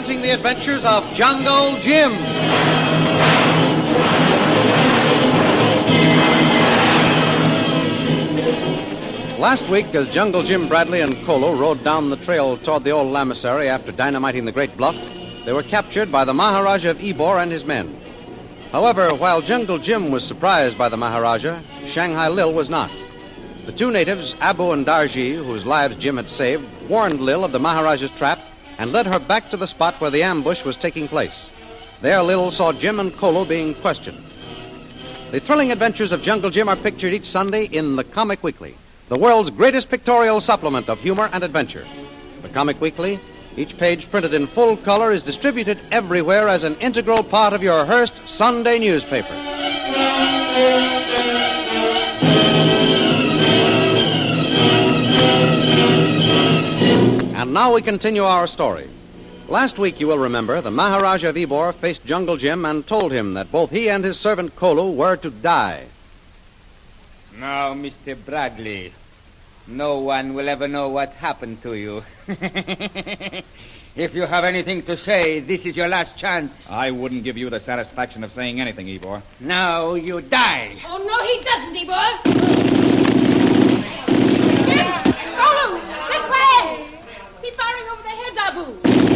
presenting the adventures of Jungle Jim. Last week, as Jungle Jim Bradley and Kolo rode down the trail toward the old lamasery after dynamiting the Great Bluff, they were captured by the Maharaja of Ybor and his men. However, while Jungle Jim was surprised by the Maharaja, Shanghai Lil was not. The two natives, Abu and Darji, whose lives Jim had saved, warned Lil of the Maharaja's trap and led her back to the spot where the ambush was taking place. There, Lil saw Jim and Kolo being questioned. The thrilling adventures of Jungle Jim are pictured each Sunday in The Comic Weekly, the world's greatest pictorial supplement of humor and adventure. The Comic Weekly, each page printed in full color, is distributed everywhere as an integral part of your Hearst Sunday newspaper. And now we continue our story. Last week, you will remember, the Maharaja of Ybor faced Jungle Jim and told him that both he and his servant Kolo were to die. Now, Mr. Bradley, no one will ever know what happened to you. If you have anything to say, this is your last chance. I wouldn't give you the satisfaction of saying anything, Ybor. Now you die. Oh, no, he doesn't, Ybor. Jim! Kolo! This way! He's firing over their heads, Abu.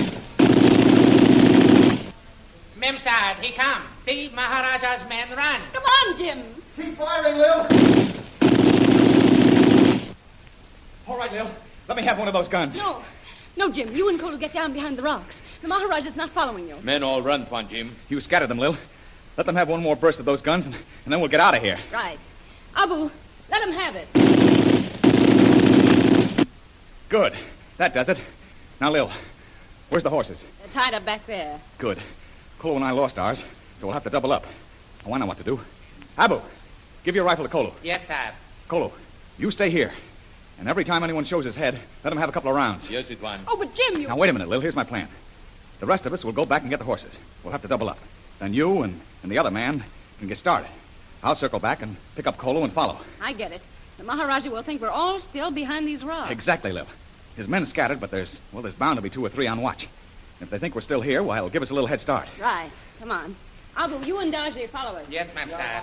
Memsahib, he come. See, Maharaja's men run. Come on, Jim. Keep firing, Lil. All right, Lil. Let me have one of those guns. No. No, Jim. You and Kolo get down behind the rocks. The Maharaja's not following you. Men all run, Pan Jim. You scatter them, Lil. Let them have one more burst of those guns, and then we'll get out of here. Right. Abu, let him have it. Good. That does it. Now, Lil, where's the horses? They're tied up back there. Good. Kolo and I lost ours, so we'll have to double up. Oh, I know what to do. Abu, give your rifle to Kolo. Yes, Sahib. Kolo, you stay here. And every time anyone shows his head, let him have a couple of rounds. Yes, Idwan. Oh, but Jim, you... Now, wait a minute, Lil. Here's my plan. The rest of us will go back and get the horses. We'll have to double up. Then you and the other man can get started. I'll circle back and pick up Kolo and follow. I get it. The Maharaja will think we're all still behind these rocks. Exactly, Lil. His men scattered, but there's bound to be 2 or 3 on watch. If they think we're still here, well, it'll give us a little head start. Right. Come on. Abu, you and Darji follow us. Yes, ma'am, Sahib.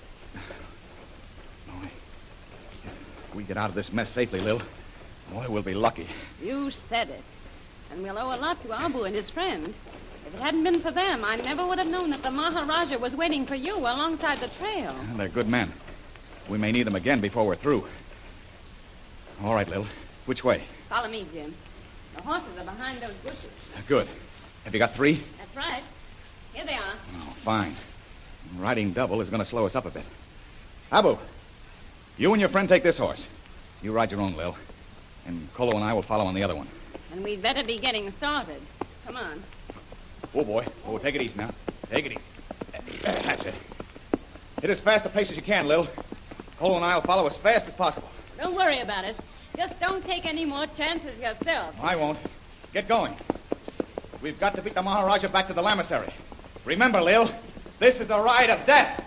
If we get out of this mess safely, Lil, boy, we'll be lucky. You said it. And we'll owe a lot to Abu and his friend. If it hadn't been for them, I never would have known that the Maharaja was waiting for you alongside the trail. They're good men. We may need them again before we're through. All right, Lil. Which way? Follow me, Jim. The horses are behind those bushes. Good. Have you got 3? That's right. Here they are. Oh, fine. Riding double is going to slow us up a bit. Abu, you and your friend take this horse. You ride your own, Lil. And Kolo and I will follow on the other one. And we'd better be getting started. Come on. Oh, boy. Oh, take it easy now. Take it easy. That's it. Hit as fast a pace as you can, Lil. Kolo and I will follow as fast as possible. Don't worry about it. Just don't take any more chances yourself. I won't. Get going. We've got to beat the Maharaja back to the lamasery. Remember, Lil, this is a ride of death.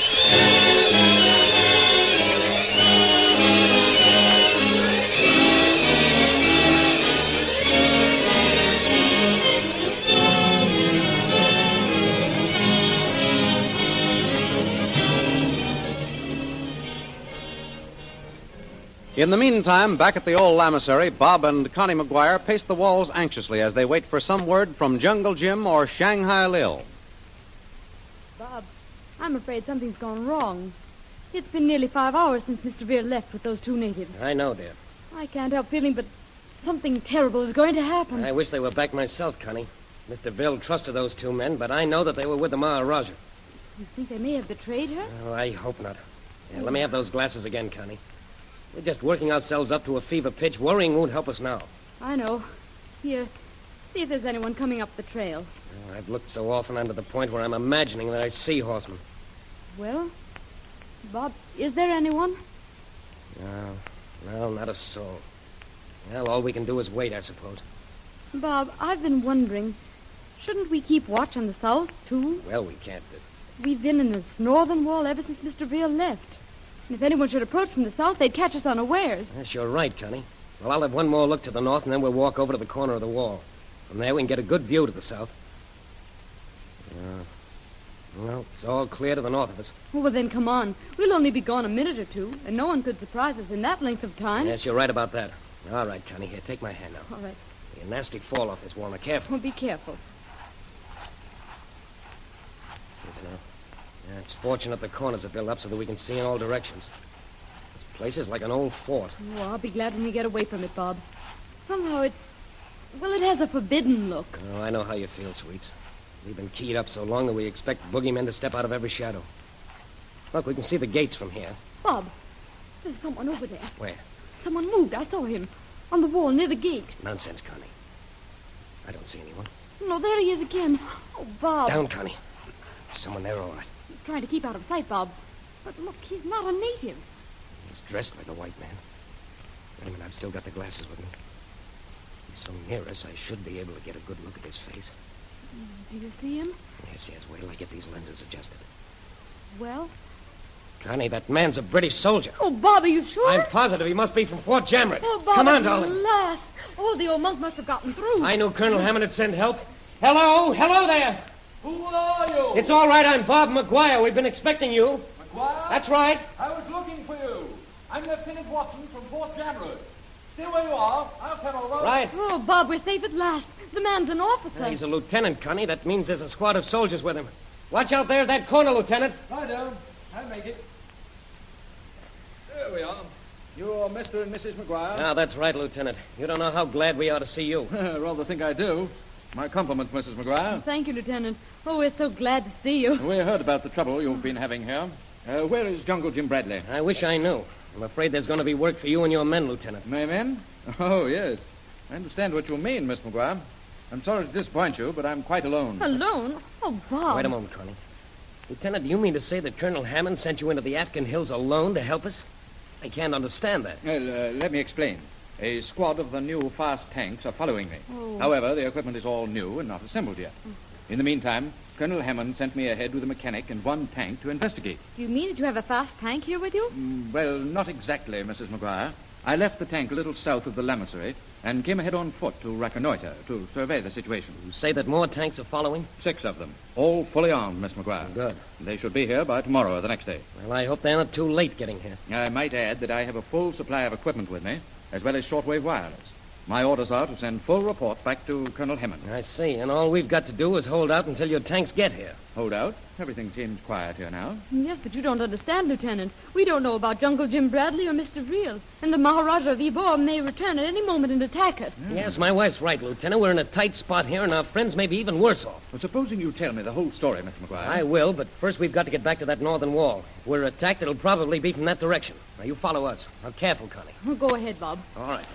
In the meantime, back at the old lamasery, Bob and Connie McGuire pace the walls anxiously as they wait for some word from Jungle Jim or Shanghai Lil. Bob, I'm afraid something's gone wrong. It's been nearly 5 hours since Mr. Veer left with those 2 natives. I know, dear. I can't help feeling, but something terrible is going to happen. I wish they were back myself, Connie. Mr. Bill trusted those 2 men, but I know that they were with the Maharaja. You think they may have betrayed her? Oh, I hope not. Yeah, let me have those glasses again, Connie. We're just working ourselves up to a fever pitch. Worrying won't help us now. I know. Here, see if there's anyone coming up the trail. Oh, I've looked so often under the point where I'm imagining that I see horsemen. Well, Bob, is there anyone? No, not a soul. Well, all we can do is wait, I suppose. Bob, I've been wondering, shouldn't we keep watch on the south, too? Well, we can't. We've been in this northern wall ever since Mr. Veer left. And if anyone should approach from the south, they'd catch us unawares. Yes, you're right, Connie. Well, I'll have one more look to the north, and then we'll walk over to the corner of the wall. From there, we can get a good view to the south. Well, it's all clear to the north of us. Oh, well, then come on. We'll only be gone a minute or two, and no one could surprise us in that length of time. Yes, you're right about that. All right, Connie, here, take my hand now. All right. Be a nasty fall off this wall. Now, careful. Well, be careful. Yeah, it's fortunate the corners are built up so that we can see in all directions. This place is like an old fort. Oh, I'll be glad when we get away from it, Bob. Somehow it has a forbidden look. Oh, I know how you feel, Sweets. We've been keyed up so long that we expect boogeymen to step out of every shadow. Look, we can see the gates from here. Bob, there's someone over there. Where? Someone moved. I saw him. On the wall near the gate. Nonsense, Connie. I don't see anyone. No, there he is again. Oh, Bob. Down, Connie. Someone there, all right. He's trying to keep out of sight, Bob. But look, he's not a native. He's dressed like a white man. Wait a minute, I've still got the glasses with me. He's so near us, I should be able to get a good look at his face. Do you see him? Yes, wait till I get these lenses adjusted. Well? Connie, that man's a British soldier. Oh, Bob, are you sure? I'm positive he must be from Fort Jamret. Oh, Bob, come on, at darling. last. Oh, the old monk must have gotten through. I knew Colonel Hammond had sent help. Hello there. Who are you? It's all right, I'm Bob McGuire. We've been expecting you. McGuire? That's right. I was looking for you. I'm Lieutenant Watson from Fort Jamret. Stay where you are. I'll come over. Right. Oh, Bob, we're safe at last. The man's an officer. He's a lieutenant, Connie. That means there's a squad of soldiers with him. Watch out there at that corner, Lieutenant. Righto. I'll make it. There we are. You're Mr. and Mrs. McGuire? Ah, that's right, Lieutenant. You don't know how glad we are to see you. Rather think I do. My compliments, Mrs. McGuire. Thank you, Lieutenant. Oh, we're so glad to see you. We heard about the trouble you've been having here. Where is Jungle Jim Bradley? I wish I knew. I'm afraid there's going to be work for you and your men, Lieutenant. My men? Oh, yes. I understand what you mean, Miss McGuire. I'm sorry to disappoint you, but I'm quite alone. Alone? Oh, Bob. Wait a moment, Connie. Lieutenant, do you mean to say that Colonel Hammond sent you into the Afghan Hills alone to help us? I can't understand that. Well, let me explain. A squad of the new fast tanks are following me. Oh. However, the equipment is all new and not assembled yet. In the meantime, Colonel Hammond sent me ahead with a mechanic and one tank to investigate. Do you mean that you have a fast tank here with you? Well, not exactly, Mrs. McGuire. I left the tank a little south of the Lamasery and came ahead on foot to reconnoiter, to survey the situation. You say that more tanks are following? 6 of them, all fully armed, Miss McGuire. Good. They should be here by tomorrow or the next day. Well, I hope they're not too late getting here. I might add that I have a full supply of equipment with me, as well as shortwave wireless. My orders are to send full report back to Colonel Hammond. I see, and all we've got to do is hold out until your tanks get here. Hold out? Everything seems quiet here now. Yes, but you don't understand, Lieutenant. We don't know about Jungle Jim Bradley or Mr. Vreel, and the Maharaja of Ybor may return at any moment and attack us. Yes, my wife's right, Lieutenant. We're in a tight spot here, and our friends may be even worse off. Well, supposing you tell me the whole story, Mr. McGuire. I will, but first we've got to get back to that northern wall. If we're attacked, it'll probably be from that direction. Now, you follow us. Now, careful, Connie. Well, go ahead, Bob. All right.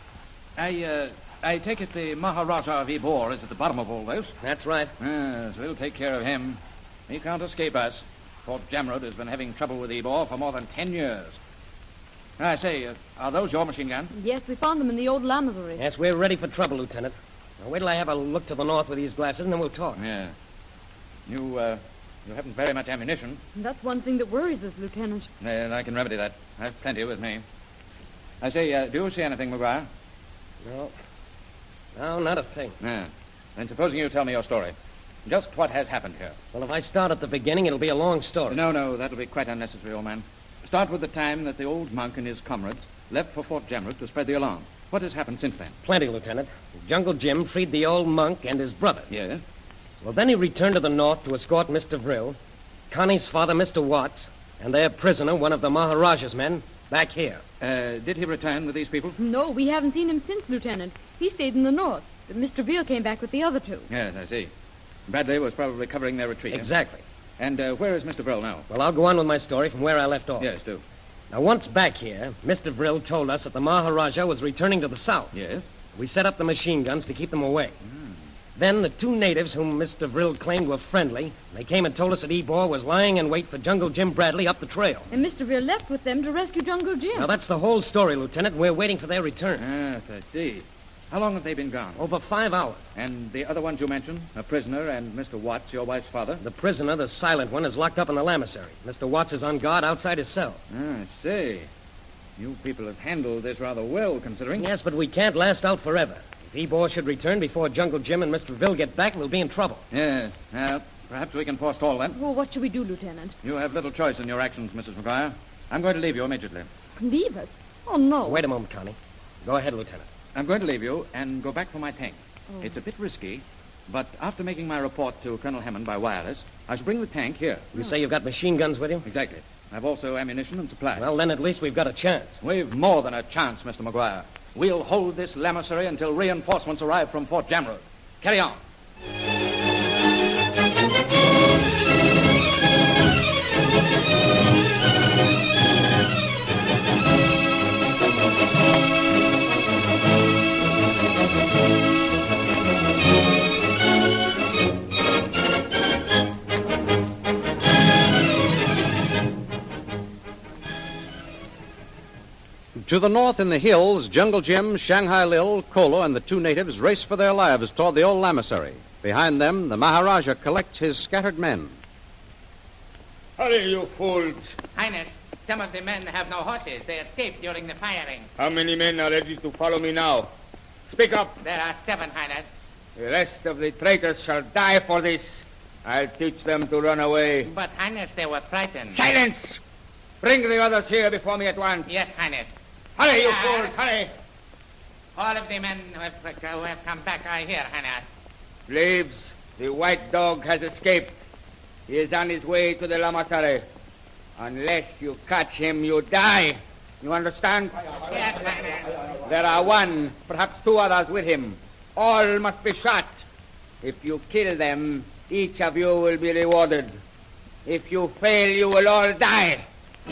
I take it the Maharaja of Ybor is at the bottom of all this? That's right. Yes, we'll take care of him. He can't escape us. Fort Jamret has been having trouble with Ybor for more than 10 years. I say, are those your machine guns? Yes, we found them in the old Lamasery. Yes, we're ready for trouble, Lieutenant. Now, wait till I have a look to the north with these glasses, and then we'll talk. Yeah. You haven't very much ammunition. That's one thing that worries us, Lieutenant. And I can remedy that. I've plenty with me. I say, do you see anything, McGuire? No, not a thing. Yeah. Then supposing you tell me your story. Just what has happened here. Well, if I start at the beginning, it'll be a long story. No, that'll be quite unnecessary, old man. Start with the time that the old monk and his comrades left for Fort Jamret to spread the alarm. What has happened since then? Plenty, Lieutenant. Jungle Jim freed the old monk and his brother. Yes? Well, then he returned to the north to escort Mr. Vril, Connie's father, Mr. Watts, and their prisoner, one of the Maharaja's men, back here. Did he return with these people? No, we haven't seen him since, Lieutenant. He stayed in the north. But Mr. Vreel came back with the other two. Yes, I see. Bradley was probably covering their retreat. Exactly. And where is Mr. Vril now? Well, I'll go on with my story from where I left off. Yes, do. Now, once back here, Mr. Vril told us that the Maharaja was returning to the south. Yes? We set up the machine guns to keep them away. Then the two natives whom Mr. Vril claimed were friendly, they came and told us that Ybor was lying in wait for Jungle Jim Bradley up the trail. And Mr. Vreel left with them to rescue Jungle Jim. Now, that's the whole story, Lieutenant. We're waiting for their return. Yes, I see. How long have they been gone? Over 5 hours. And the other ones you mentioned? A prisoner and Mr. Watts, your wife's father? The prisoner, the silent one, is locked up in the Lamasery. Mr. Watts is on guard outside his cell. I see. You people have handled this rather well, considering. Yes, but we can't last out forever. If Ebor should return before Jungle Jim and Mr. Ville get back, we'll be in trouble. Yeah, perhaps we can forestall them. Well, what should we do, Lieutenant? You have little choice in your actions, Mrs. McGuire. I'm going to leave you immediately. Leave us? Oh, no. Wait a moment, Connie. Go ahead, Lieutenant. I'm going to leave you and go back for my tank. Oh. It's a bit risky, but after making my report to Colonel Hammond by wireless, I shall bring the tank here. You say you've got machine guns with you? Exactly. I've also ammunition and supplies. Well, then at least we've got a chance. We've more than a chance, Mr. McGuire. We'll hold this lamasery until reinforcements arrive from Fort Jamrud. Carry on. To the north in the hills, Jungle Jim, Shanghai Lil, Kolo, and the two natives race for their lives toward the old lamasery. Behind them, the Maharaja collects his scattered men. Hurry, you fools. Highness, some of the men have no horses. They escaped during the firing. How many men are ready to follow me now? Speak up. There are 7, Highness. The rest of the traitors shall die for this. I'll teach them to run away. But, Highness, they were frightened. Silence! Bring the others here before me at once. Yes, Highness. Hurry, you fools, hurry! All of the men who have come back are here, Highness. Slaves, the white dog has escaped. He is on his way to the lamasery. Unless you catch him, you die. You understand? Yes, Highness. There are 1, perhaps 2 others with him. All must be shot. If you kill them, each of you will be rewarded. If you fail, you will all die.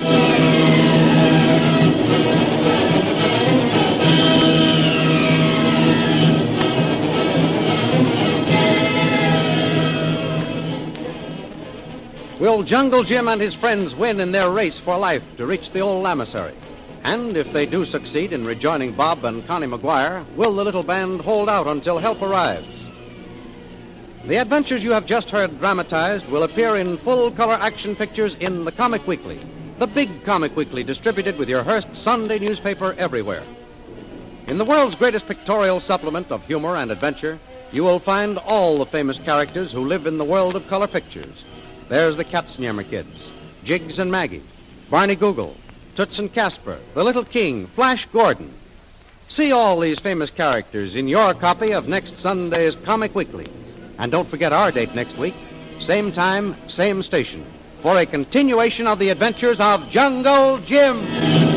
Will Jungle Jim and his friends win in their race for life to reach the old lamasery? And if they do succeed in rejoining Bob and Connie McGuire, will the little band hold out until help arrives? The adventures you have just heard dramatized will appear in full-color action pictures in the Comic Weekly, the big Comic Weekly distributed with your Hearst Sunday newspaper everywhere. In the world's greatest pictorial supplement of humor and adventure, you will find all the famous characters who live in the world of color pictures. There's the Katzenjammer Kids, Jiggs and Maggie, Barney Google, Toots and Casper, the Little King, Flash Gordon. See all these famous characters in your copy of next Sunday's Comic Weekly. And don't forget our date next week, same time, same station, for a continuation of the adventures of Jungle Jim.